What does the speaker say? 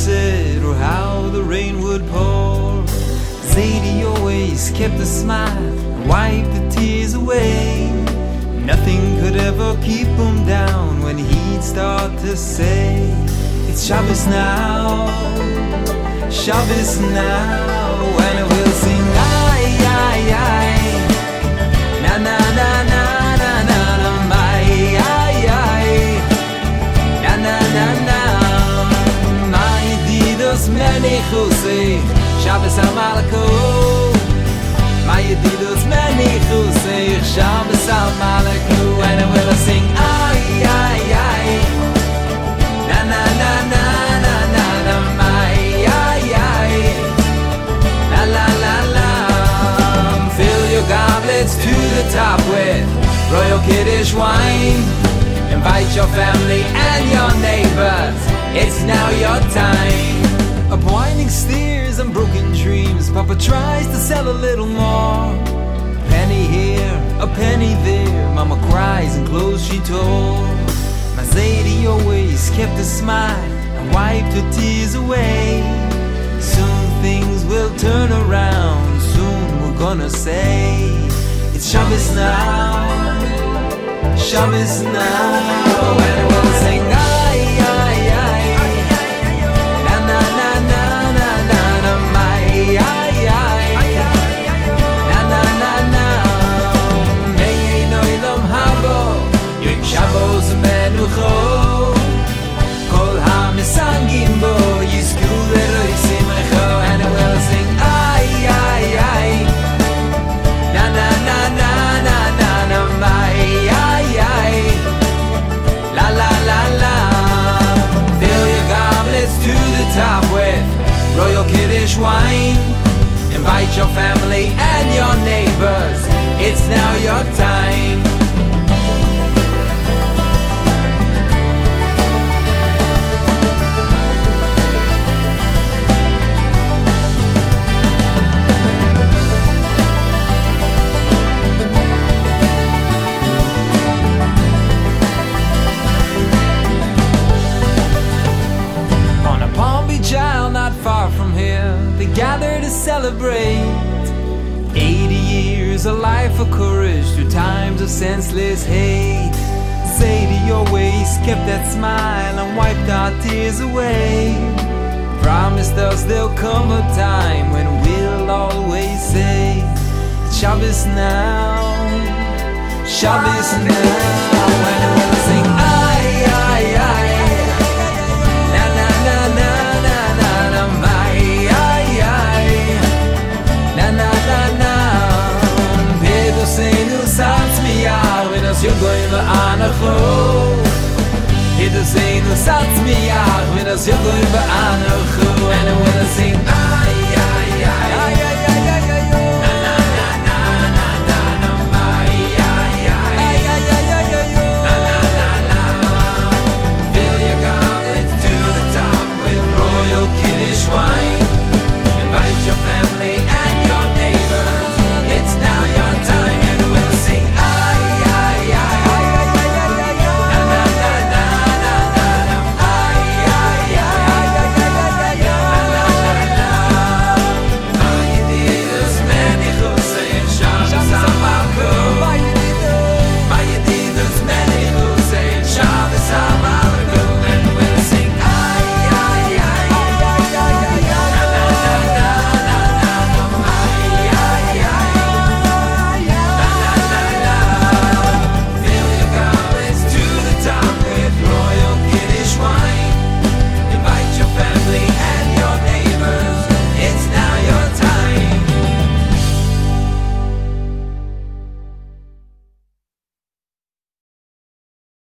said or how the rain would pour. Zadie always kept a smile and wiped the tears away. Nothing could ever keep him down when he'd start to say, it's Shabbos now, Shabbos now, and we'll sing ay, ay, ay, na na na na na na na, my ay, ay, na na na na, my yedidos menichusei, Shabbos HaMalko, my yedidos menichusei, Shabbos HaMalko, and we'll sing ay, ay, ay, na na na na na na na, my ay, ay, la la la la. Fill your goblets to the top with Royal Kiddush wine. Invite your family and your neighbors, it's now your time. Up winding stairs and broken dreams, Papa tries to sell a little more. Penny here, a penny there, Mama cries and clothes she tore. My Zadie always kept a smile and wiped her tears away. Soon things will turn around, soon we're gonna say, it's Shabbos now, Shabbos now, and we'll sing ay, ay, ay, na na na na na na na, my ay, ay, na na na na, mei no ilom habo, yom Shabbos menucho, kol ha-misangim bo, yizku leroi simcho, and we'll sing ay, ay, ay, na na na na na na na, my ay, ay, la la la la. Fill your goblets to the top with Royal Kiddush wine. Invite your family and your neighbors, it's now your time. Not far from here, they gather to celebrate 80 years, a life of courage through times of senseless hate. Zadie always kept that smile and wiped our tears away. Promised us there'll come a time when we'll always say, Shabbos now, Shabbos now, and we'll sing ay, ay, ay, na na na na na na, my ay, ay, na na na na. Pedoseinu satz miyar, v'nos yogoyim v'anacho. Pedoseinu satz miyar, v'nos yogoyim v'anacho, and we'll sing